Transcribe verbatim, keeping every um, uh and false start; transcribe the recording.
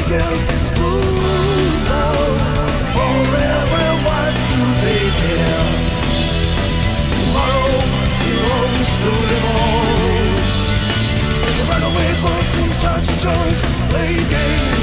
girls, schools out forever. What do they care? Tomorrow belongs to them all. The runaway bus in Sergeant Jones play games.